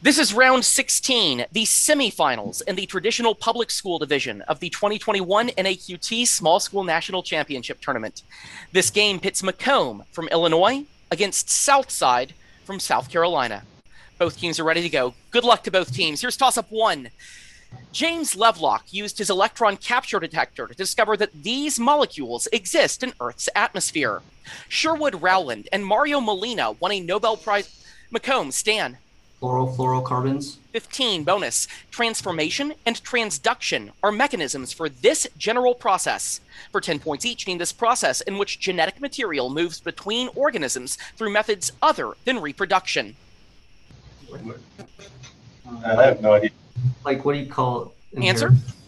This is round 16, the semifinals in the traditional public school division of the 2021 NAQT Small School National Championship Tournament. This game pits Macomb from Illinois against Southside from South Carolina. Both teams are ready to go. Good luck to both teams. Here's toss-up 1. James Lovelock used his electron capture detector to discover that these molecules exist in Earth's atmosphere. Sherwood Rowland and Mario Molina won a Nobel Prize. Macomb, Stan. Fluorocarbons. 15 bonus. Transformation and transduction are mechanisms for this general process. For 10 points each, name this process in which genetic material moves between organisms through methods other than reproduction. I have no idea. Like, what do you call Answer?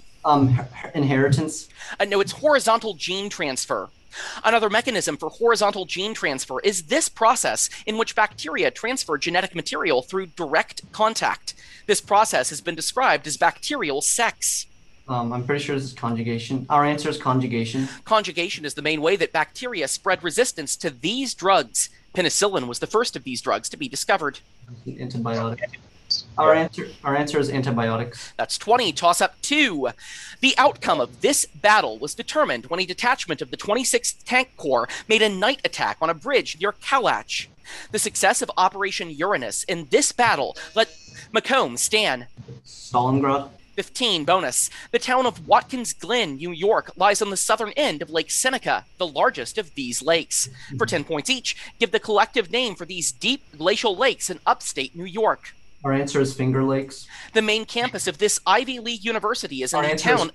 Inheritance? No, it's horizontal gene transfer. Another mechanism for horizontal gene transfer is this process in which bacteria transfer genetic material through direct contact. This process has been described as bacterial sex. I'm pretty sure this is conjugation. Our answer is conjugation. Conjugation is the main way that bacteria spread resistance to these drugs. Penicillin was the first of these drugs to be discovered. Antibiotic. Our answer is antibiotics. That's 20. Toss-up 2. The outcome of this battle was determined when a detachment of the 26th Tank Corps made a night attack on a bridge near Kalach. The success of Operation Uranus in this battle let Macomb, Stan. Stalingrad. 15 bonus. The town of Watkins Glen, New York, lies on the southern end of Lake Seneca, the largest of these lakes. For 10 points each, give the collective name for these deep glacial lakes in upstate New York. Our answer is Finger Lakes. The main campus of this Ivy League university is in the town.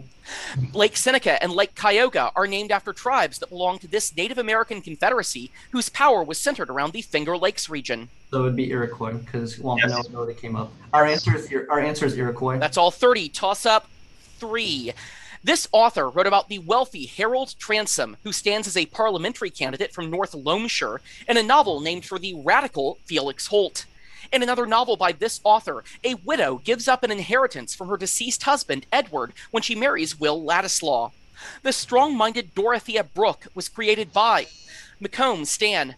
Lake Seneca and Lake Cuyahoga are named after tribes that belong to this Native American confederacy whose power was centered around the Finger Lakes region. So it would be Iroquois because Wampanoag they came up. Our answer is Iroquois. That's all 30. Toss up 3. This author wrote about the wealthy Harold Transome, who stands as a parliamentary candidate from North Loamshire, in a novel named for the radical Felix Holt. In another novel by this author, a widow gives up an inheritance from her deceased husband, Edward, when she marries Will Ladislaw. The strong-minded Dorothea Brooke was created by Macomb, Stan.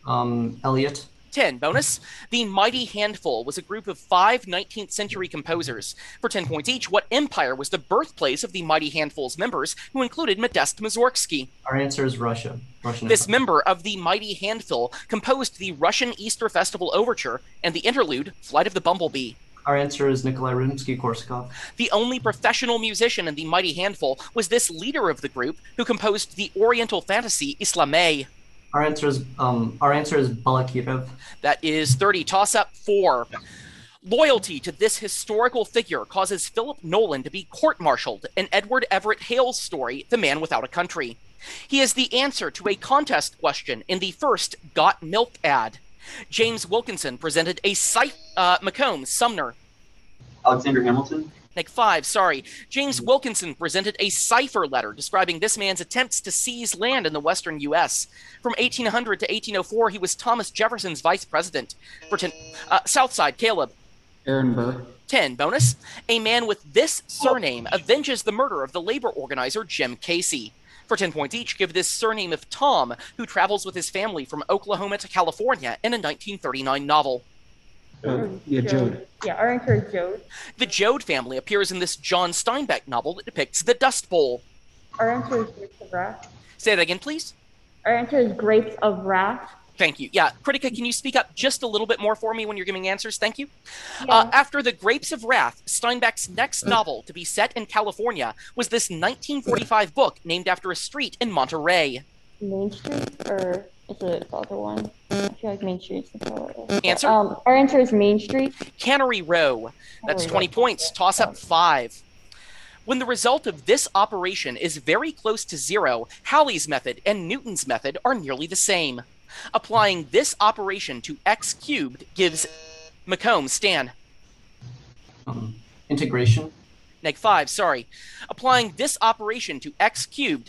Eliot. 10 bonus. The Mighty Handful was a group of 5 19th century composers. For 10 points each, what empire was the birthplace of the Mighty Handful's members, who included Modest Mussorgsky? Our answer is Russia. This member of the Mighty Handful composed the Russian Easter Festival Overture and the interlude, Flight of the Bumblebee. Our answer is Nikolai Rimsky-Korsakov. The only professional musician in the Mighty Handful was this leader of the group, who composed the Oriental fantasy Islamey. Our answer is Balakirev. That is 30. Toss-up 4. Loyalty to this historical figure causes Philip Nolan to be court-martialed in Edward Everett Hale's story, The Man Without a Country. He is the answer to a contest question in the first Got Milk ad. James Wilkinson presented a Macomb, Sumner. Alexander Hamilton. Neg 5, sorry. James Wilkinson presented a cipher letter describing this man's attempts to seize land in the western U.S. From 1800 to 1804, he was Thomas Jefferson's vice president. For Southside, Caleb. Aaron Burr. 10 bonus. A man with this surname avenges the murder of the labor organizer Jim Casey. For 10 points each, give this surname of Tom, who travels with his family from Oklahoma to California in a 1939 novel. Jode. Yeah, our answer is Jode. The Jode family appears in this John Steinbeck novel that depicts the Dust Bowl. Our answer is Grapes of Wrath. Say that again, please. Our answer is Grapes of Wrath. Thank you. Yeah, Kritika, can you speak up just a little bit more for me when you're giving answers? Thank you. Yeah. After The Grapes of Wrath, Steinbeck's next novel to be set in California was this 1945 book named after a street in Monterey. Main Street, or is it the other one? I feel like Main Street is the other. Answer? Our answer is Main Street. Cannery Row. That's 20 points. Toss up 5. When the result of this operation is very close to 0, Halley's method and Newton's method are nearly the same. Applying this operation to x cubed gives Macomb, Stan. Integration. Neg 5, sorry. Applying this operation to x cubed,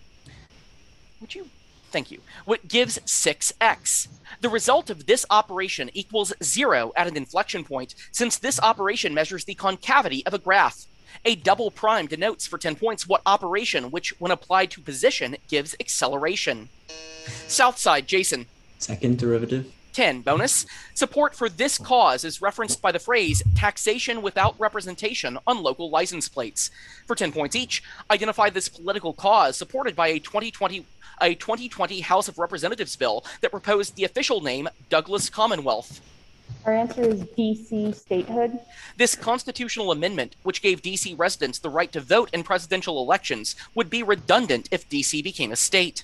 thank you, what gives 6x. The result of this operation equals 0 at an inflection point, since this operation measures the concavity of a graph. A double prime denotes for 10 points what operation, which when applied to position, gives acceleration. Southside, Jason. Second derivative. 10 bonus. Support for this cause is referenced by the phrase taxation without representation on local license plates. For 10 points each, identify this political cause supported by a 2020 House of Representatives bill that proposed the official name Douglas Commonwealth. Our answer is DC statehood. This constitutional amendment, which gave DC residents the right to vote in presidential elections, would be redundant if DC became a state.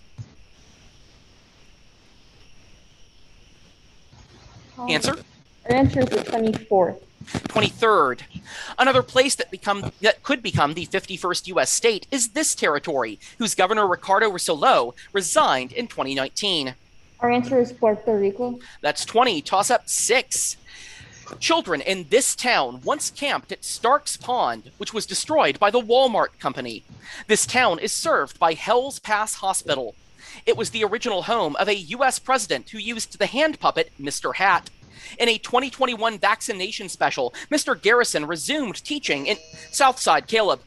Answer? Our answer is the 24th. 23rd. Another place that could become the 51st U.S. state is this territory, whose governor Ricardo Rossello resigned in 2019. Our answer is Puerto Rico. That's 20. Toss up 6. Children in this town once camped at Stark's Pond, which was destroyed by the Walmart company. This town is served by Hell's Pass Hospital. It was the original home of a U.S. president who used the hand puppet Mr. Hat. In a 2021 vaccination special, Mr. Garrison resumed teaching in Southside. Caleb.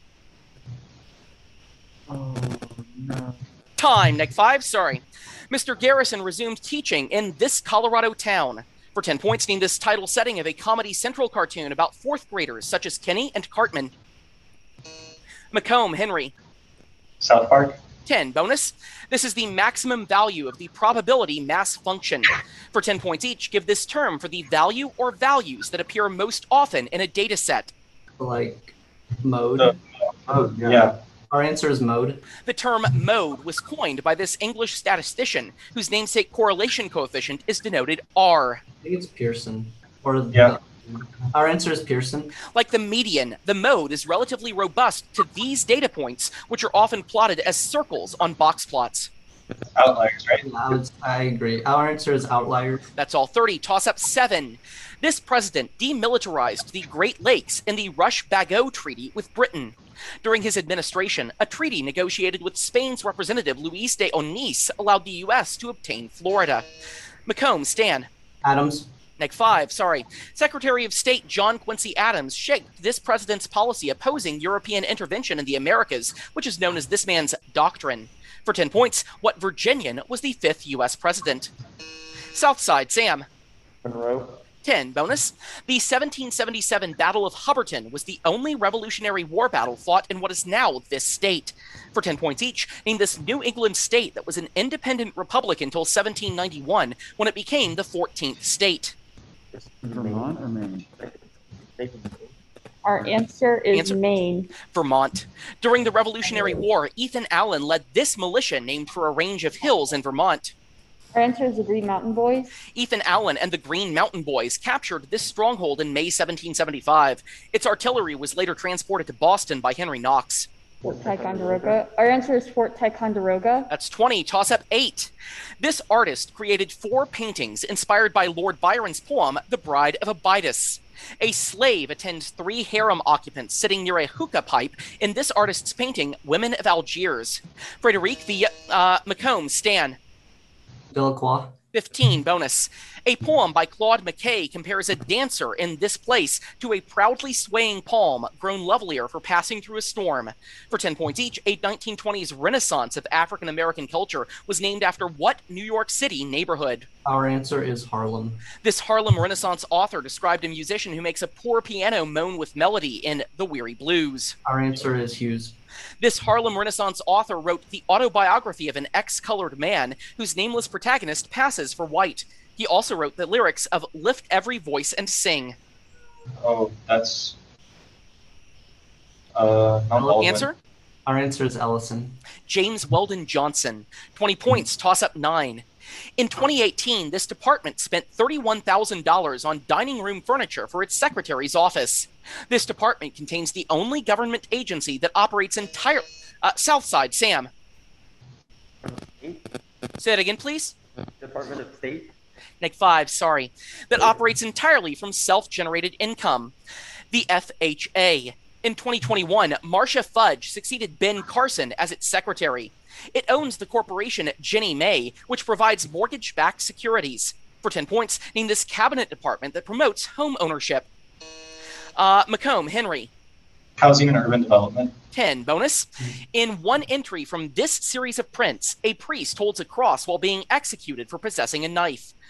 Oh, no. Time, Neg 5, sorry. Mr. Garrison resumed teaching in this Colorado town. For 10 points, name this title setting of a Comedy Central cartoon about 4th graders such as Kenny and Cartman. Macomb, Henry. South Park. 10 bonus. This is the maximum value of the probability mass function. For 10 points each, give this term for the value or values that appear most often in a data set. Like mode. Oh, yeah. Our answer is mode. The term mode was coined by this English statistician whose namesake correlation coefficient is denoted R. I think it's Pearson. Or Yeah. Our answer is Pearson. Like the median, the mode is relatively robust to these data points, which are often plotted as circles on box plots. Outliers, right? I agree. Our answer is outliers. That's all 30. Toss up 7. This president demilitarized the Great Lakes in the Rush-Bagot Treaty with Britain. During his administration, a treaty negotiated with Spain's representative Luis de Onís allowed the U.S. to obtain Florida. Macomb, Stan. Adams. Neg 5, sorry. Secretary of State John Quincy Adams shaped this president's policy opposing European intervention in the Americas, which is known as this man's doctrine. For 10 points, what Virginian was the 5th U.S. president? Southside, Sam. Monroe. 10 bonus. The 1777 Battle of Hubbardton was the only Revolutionary War battle fought in what is now this state. For 10 points each, name this New England state that was an independent republic until 1791, when it became the 14th state. Vermont or Maine? Our answer is Maine. Vermont. During the Revolutionary War, Ethan Allen led this militia named for a range of hills in Vermont. Our answer is the Green Mountain Boys. Ethan Allen and the Green Mountain Boys captured this stronghold in May 1775. Its artillery was later transported to Boston by Henry Knox. Fort Ticonderoga. Our answer is Fort Ticonderoga. That's 20. Toss up 8. This artist created 4 paintings inspired by Lord Byron's poem, The Bride of Abydos. A slave attends 3 harem occupants sitting near a hookah pipe in this artist's painting, Women of Algiers. Frederic V. Macomb, Stan. Delacroix. 15 bonus. A poem by Claude McKay compares a dancer in this place to a proudly swaying palm grown lovelier for passing through a storm. For 10 points each, a 1920s renaissance of African American culture was named after what New York City neighborhood? Our answer is Harlem. This Harlem Renaissance author described a musician who makes a poor piano moan with melody in The Weary Blues. Our answer is Hughes. This Harlem Renaissance author wrote the autobiography of an ex-colored man whose nameless protagonist passes for white. He also wrote the lyrics of Lift Every Voice and Sing. Oh, that's... not Baldwin. Answer? Our answer is Ellison. James Weldon Johnson. 20 points, toss up 9. In 2018, this department spent $31,000 on dining room furniture for its secretary's office. This department contains the only government agency that operates entirely... Southside, Sam. Say that again, please. Department of State. Neg 5, sorry. That operates entirely from self-generated income. The FHA. In 2021, Marcia Fudge succeeded Ben Carson as its secretary. It owns the corporation Ginnie Mae, which provides mortgage-backed securities. For 10 points, name this cabinet department that promotes home ownership. Macomb, Henry. Housing and Urban Development. 10 bonus. In one entry from this series of prints, a priest holds a cross while being executed for possessing a knife.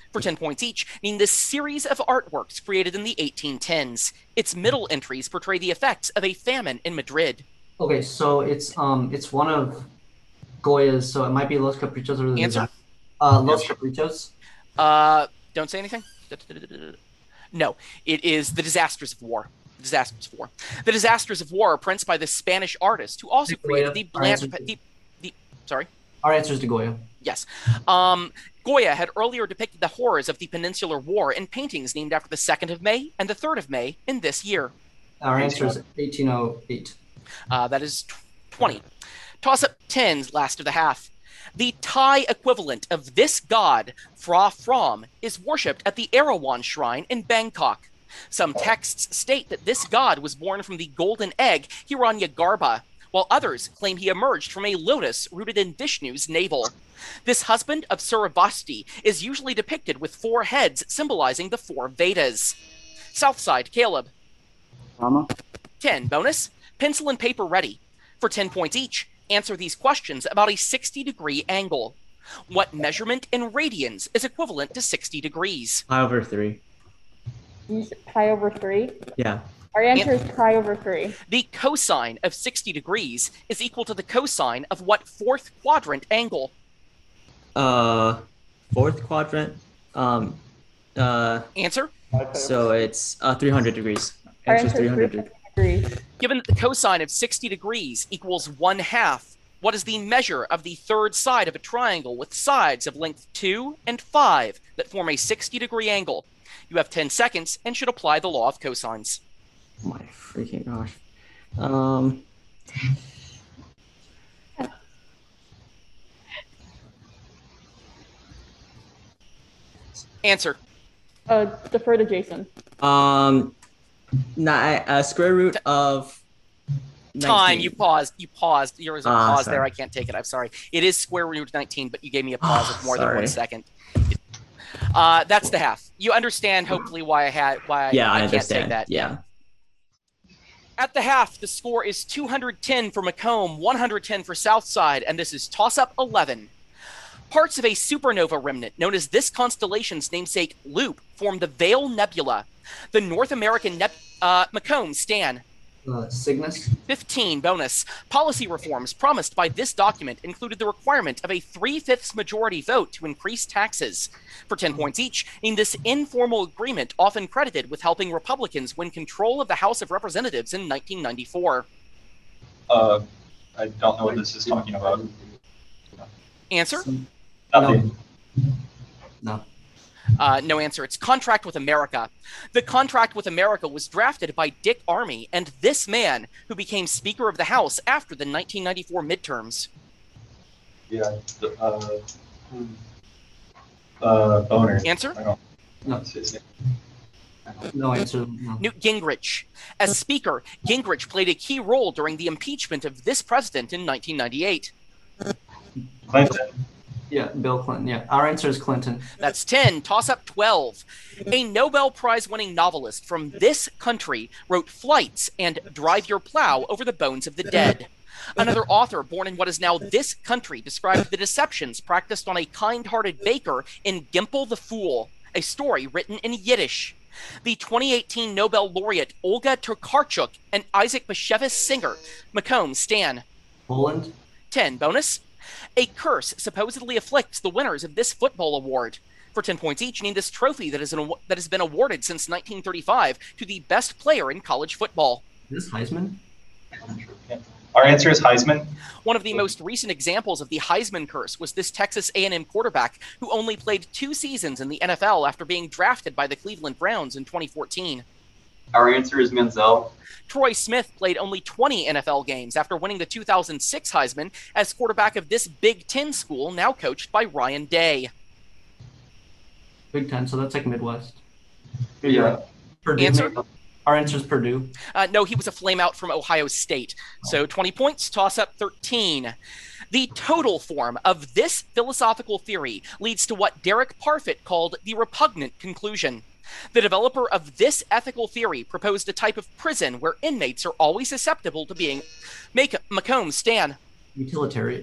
For 10 points each, name this series of artworks created in the 1810s. Its middle entries portray the effects of a famine in Madrid. Okay, so it's one of Goya's, so it might be Los Caprichos or the Answer? Los Caprichos. Don't say anything? No, it is The Disasters of War. The Disasters of War. The Disasters of War are prints by the Spanish artist who also created the sorry? Our answer is De Goya. Yes. Goya had earlier depicted the horrors of the Peninsular War in paintings named after the 2nd of May and the 3rd of May in this year. Our answer is 1808. That is 20. Toss up 10's last of the half. The Thai equivalent of this god, Phra Phrom, is worshipped at the Erawan Shrine in Bangkok. Some texts state that this god was born from the golden egg Hiranyagarbha, while others claim he emerged from a lotus rooted in Vishnu's navel. This husband of Suravasti is usually depicted with 4 heads symbolizing the 4 Vedas. Southside, Caleb. Comma. 10 bonus. Pencil and paper ready. For 10 points each, answer these questions about a 60-degree angle. What measurement in radians is equivalent to 60 degrees? Pi over 3. Pi over 3? Yeah. Our answer is pi over 3. The cosine of 60 degrees is equal to the cosine of what 4th quadrant angle? 4th quadrant. Answer? So it's 300 degrees. Our Answer's answer is 300 degrees. Given that the cosine of 60 degrees equals 1/2, what is the measure of the third side of a triangle with sides of length 2 and 5 that form a 60-degree angle? You have 10 seconds and should apply the law of cosines. Oh my freaking gosh. Answer. Defer to Jason. Square root of 19. Time. You paused. There was a pause sorry. there. I can't take it. I'm sorry. It is square root of 19, but you gave me a pause of more than 1 sorry. second. That's the half. You understand, hopefully, why I I can't understand. take that. Yeah. At the half, the score is 210 for Macomb, 110 for Southside, and this is toss-up 11. Parts of a supernova remnant known as this constellation's namesake Loop form the Veil Nebula. The North American Macomb, Stan. Cygnus. 15 bonus. Policy reforms promised by this document included the requirement of a 3/5 majority vote to increase taxes. For 10 points each, name this informal agreement often credited with helping Republicans win control of the House of Representatives in 1994. I don't know what this is talking about. Answer? Nothing. No. No answer. It's Contract with America. The Contract with America was drafted by Dick Armey and this man, who became Speaker of the House after the 1994 midterms. Yeah. Boner. Answer? I don't No. know his name. No answer. No. Newt Gingrich. As Speaker, Gingrich played a key role during the impeachment of this president in 1998. Clinton. Yeah, Bill Clinton. Yeah, our answer is Clinton. That's 10. Toss up 12. A Nobel Prize-winning novelist from this country wrote Flights and Drive Your Plow Over the Bones of the Dead. Another author born in what is now this country described the deceptions practiced on a kind-hearted baker in Gimple the Fool, a story written in Yiddish. The 2018 Nobel laureate Olga Tokarczuk and Isaac Bashevis singer, Macomb, Stan. Poland. 10 bonus. A curse supposedly afflicts the winners of this football award. For 10 points each, name this trophy that has been awarded since 1935 to the best player in college football. Is this Heisman? Our answer is Heisman. One of the most recent examples of the Heisman curse was this Texas A&M quarterback who only played 2 seasons in the NFL after being drafted by the Cleveland Browns in 2014. Our answer is Manziel. Troy Smith played only 20 NFL games after winning the 2006 Heisman as quarterback of this Big Ten school, now coached by Ryan Day. Big Ten, so that's like Midwest. Yeah. Purdue. Answer? Our answer is Purdue. No, he was a flameout from Ohio State. So 20 points, toss up 13. The total form of this philosophical theory leads to what Derek Parfit called the repugnant conclusion. The developer of this ethical theory proposed a type of prison where inmates are always susceptible to being... Macomb, Stan. Utilitarian.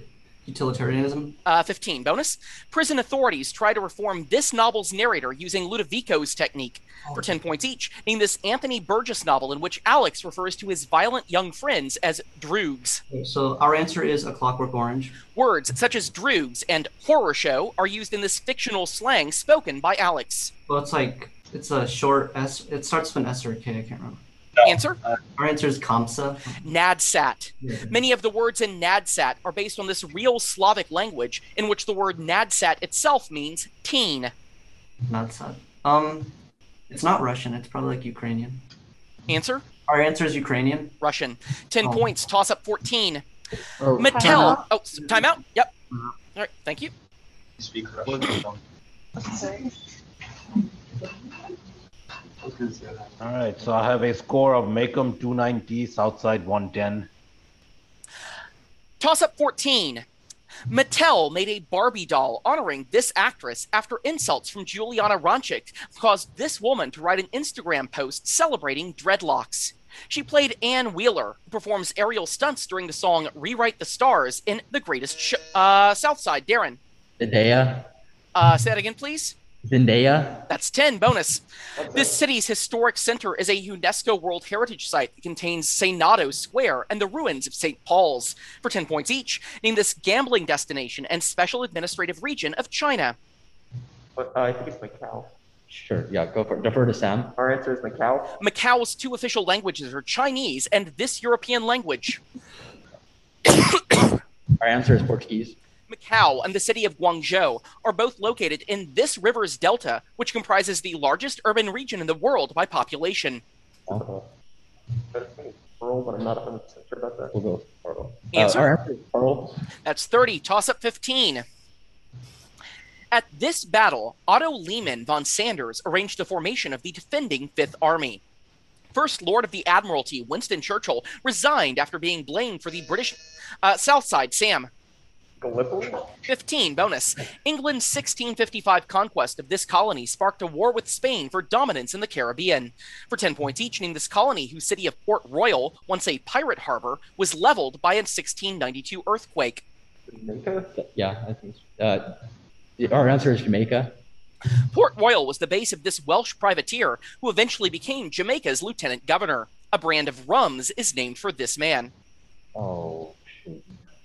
Utilitarianism. 15 bonus. Prison authorities try to reform this novel's narrator using Ludovico's technique. For 10 points each, name this Anthony Burgess novel in which Alex refers to his violent young friends as droogs. So our answer is A Clockwork Orange. Words such as droogs and horror show are used in this fictional slang spoken by Alex. Well, it's a short S. It starts with an S or a K. I can't remember. No. Answer? Our answer is Kamsa. Nadsat. Yeah. Many of the words in Nadsat are based on this real Slavic language in which the word Nadsat itself means teen. Not sad. It's not Russian. It's probably like Ukrainian. Answer? Our answer is Ukrainian. Russian. 10 Oh. points. Toss up 14. Oh, Mattel. Timeout. Oh, timeout? Yep. Mhm. All right. Thank you. You speak Russian. All right, so I have a score of Macomb 290, Southside 110. Toss up 14. Mattel made a Barbie doll honoring this actress after insults from Juliana Rancic caused this woman to write an Instagram post celebrating dreadlocks. She played Ann Wheeler, who performs aerial stunts during the song Rewrite the Stars in The Greatest Southside. Darren, Zendaya. say that again, please. Zendaya. That's 10 bonus. This city's historic center is a UNESCO World Heritage Site that contains Senado Square and the ruins of St. Paul's. For 10 points each, name this gambling destination and special administrative region of China. I think it's Macau. Sure. Yeah. Go for it. Defer to Sam. Our answer is Macau. Macau's two official languages are Chinese and this European language. Our answer is Portuguese. Macau and the city of Guangzhou are both located in this river's delta, which comprises the largest urban region in the world by population. Pearl, but I'm not 100% sure about that. We'll go with Pearl. Answer? Our answer is Pearl. That's 30. Toss up 15. At this battle, Otto Lehman von Sanders arranged the formation of the defending Fifth Army. First Lord of the Admiralty, Winston Churchill, resigned after being blamed for the British Southside. Sam. Gallipoli? 15 bonus. England's 1655 conquest of this colony sparked a war with Spain for dominance in the Caribbean. For 10 points each, name this colony whose city of Port Royal, once a pirate harbor, was leveled by a 1692 earthquake. Jamaica? Yeah. I think. Our answer is Jamaica. Port Royal was the base of this Welsh privateer who eventually became Jamaica's lieutenant governor. A brand of rums is named for this man. Oh, shoot.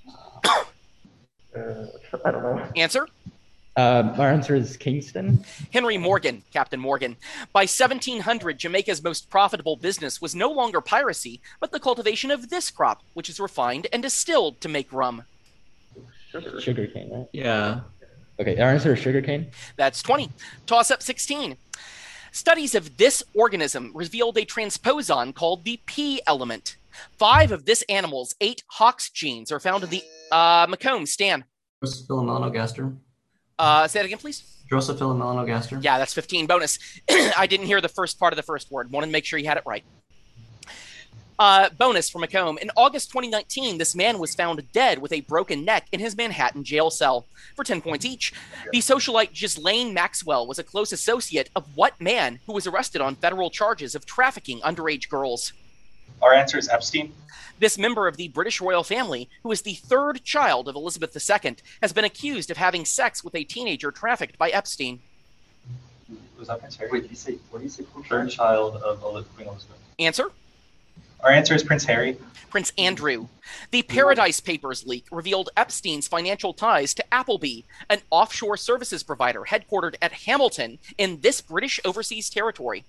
I don't know. Answer? Our answer is Kingston. Henry Morgan, Captain Morgan. By 1700, Jamaica's most profitable business was no longer piracy, but the cultivation of this crop, which is refined and distilled to make rum. Sugarcane, right? Yeah. Okay. Our answer is sugarcane. That's 20. Toss up 16. Studies of this organism revealed a transposon called the P element. 5 of this animal's 8 Hox genes are found in the Macomb. Stan. Drosophila melanogaster. Say that again, please. Drosophila melanogaster. Yeah, that's 15 bonus. I didn't hear the first part of the first word. Wanted to make sure you had it right. Bonus for Macomb. In August 2019, this man was found dead with a broken neck in his Manhattan jail cell. For 10 points each, the socialite Ghislaine Maxwell was a close associate of what man who was arrested on federal charges of trafficking underage girls? Our answer is Epstein. This member of the British royal family, who is the third child of Elizabeth II, has been accused of having sex with a teenager trafficked by Epstein. Was that Prince Harry? Wait, what do you say? Third child of Queen Elizabeth. Answer? Our answer is Prince Harry. Prince Andrew. The Paradise Papers leak revealed Epstein's financial ties to Appleby, an offshore services provider headquartered at Hamilton in this British overseas territory.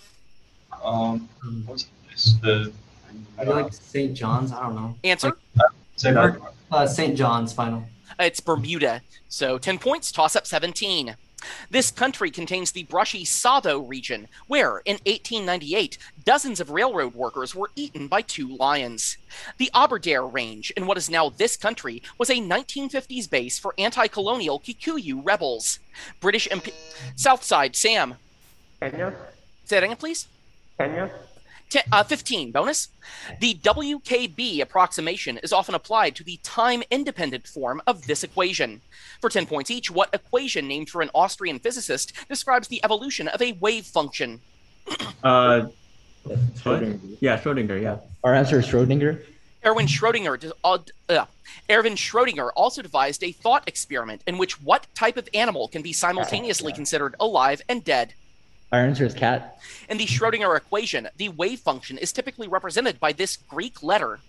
What's this? I feel like St. John's. I don't know. Answer? Say that. St. John's final. It's Bermuda. So 10 points, toss up 17. This country contains the brushy Sado region, where, in 1898, dozens of railroad workers were eaten by 2 lions. The Aberdare Range, in what is now this country, was a 1950s base for anti-colonial Kikuyu rebels. Southside, Sam. Kenya? Say that again, please. Kenya? 15 bonus. The WKB approximation is often applied to the time-independent form of this equation. For 10 points each, what equation named for an Austrian physicist describes the evolution of a wave function? What? Yeah, Schrodinger, yeah. Our answer is Schrodinger. Erwin Schrödinger, Erwin Schrödinger also devised a thought experiment in which what type of animal can be simultaneously considered alive and dead? Our answer is cat. In the Schrödinger equation, the wave function is typically represented by this Greek letter.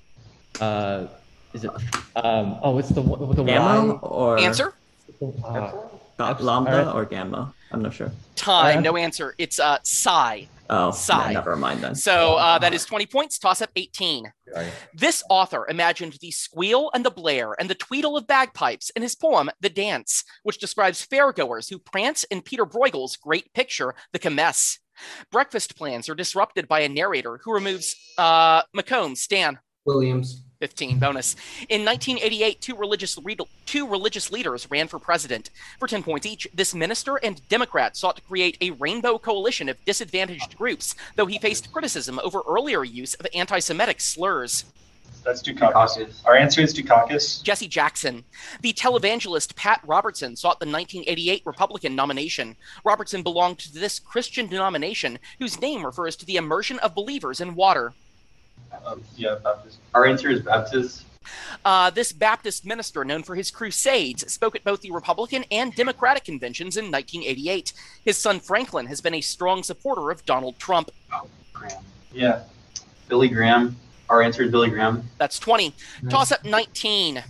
Is it? What's the Gamma Y? or Answer? lambda or gamma? I'm not sure. Time, no answer. It's psi. Oh, Psi. never mind then. So that is 20 points. Toss up 18. This author imagined the squeal and the blare and the tweedle of bagpipes in his poem, The Dance, which describes fairgoers who prance in Peter Bruegel's great picture, The Kermesse. Breakfast plans are disrupted by a narrator who removes Macomb. Stan. Williams. 15 bonus. In 1988, two religious leaders ran for president. For 10 points each, this minister and Democrat sought to create a rainbow coalition of disadvantaged groups, though he faced criticism over earlier use of anti-Semitic slurs. That's Dukakis. Our answer is Dukakis. Jesse Jackson. The televangelist Pat Robertson sought the 1988 Republican nomination. Robertson belonged to this Christian denomination, whose name refers to the immersion of believers in water. Baptist. Our answer is Baptist. This Baptist minister, known for his crusades, spoke at both the Republican and Democratic conventions in 1988. His son Franklin has been a strong supporter of Donald Trump. Graham. Yeah. Billy Graham. Our answer is Billy Graham. That's 20. Toss up 19.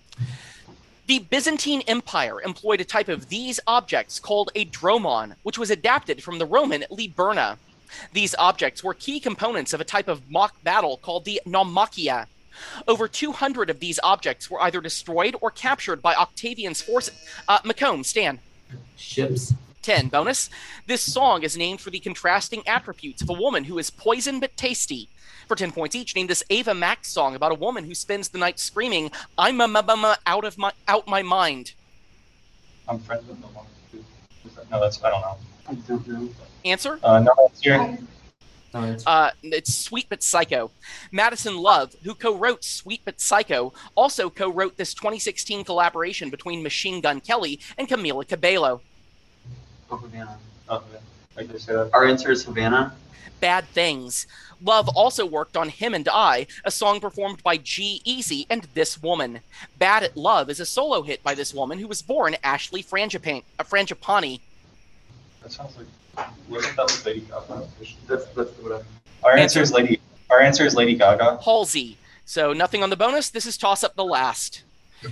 The Byzantine Empire employed a type of these objects called a dromon, which was adapted from the Roman liburna. These objects were key components of a type of mock battle called the naumachia. Over 200 of these objects were either destroyed or captured by Octavian's forces. Macomb, Stan. Ships. 10 bonus. This song is named for the contrasting attributes of a woman who is poison but tasty. For 10 points each, name this Ava Max song about a woman who spends the night screaming, "I'm out my mind." I'm friends with no one. No, that's I don't know. I don't know. Answer? No, it's here. It's Sweet But Psycho. Madison Love, who co-wrote Sweet But Psycho, also co-wrote this 2016 collaboration between Machine Gun Kelly and Camila Cabello. Oh, Havana. Oh, yeah. I can say that. Our answer is Havana. Bad Things. Love also worked on Him and I, a song performed by G-Eazy and This Woman. Bad at Love is a solo hit by this woman who was born Ashley Frangipani. That sounds like. Wasn't that with Lady Gaga? That's what Our answer is Lady Gaga. Halsey. So nothing on the bonus. This is toss up the last.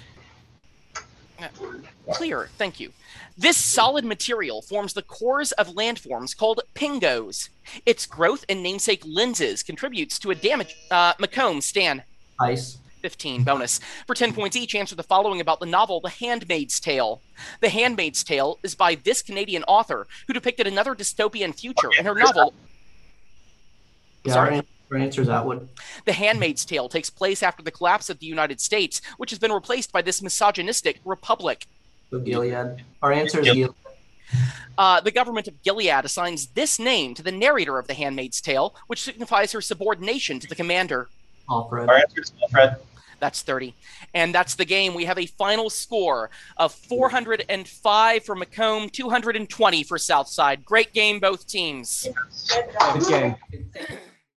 Clear. Thank you. This solid material forms the cores of landforms called pingos. Its growth in namesake lenses contributes to a damage. Macomb, Stan. Ice. 15 bonus. For 10 points each, answer the following about the novel The Handmaid's Tale. The Handmaid's Tale is by this Canadian author who depicted another dystopian future in her novel. Yeah, Sorry? our answer is Atwood. The Handmaid's Tale takes place after the collapse of the United States, which has been replaced by this misogynistic republic. So Gilead. Our answer is Gilead. The government of Gilead assigns this name to the narrator of The Handmaid's Tale, which signifies her subordination to the commander. Alfred. Our answer is Alfred. That's 30. And that's the game. We have a final score of 405 for Macomb, 220 for Southside. Great game, both teams. Good game.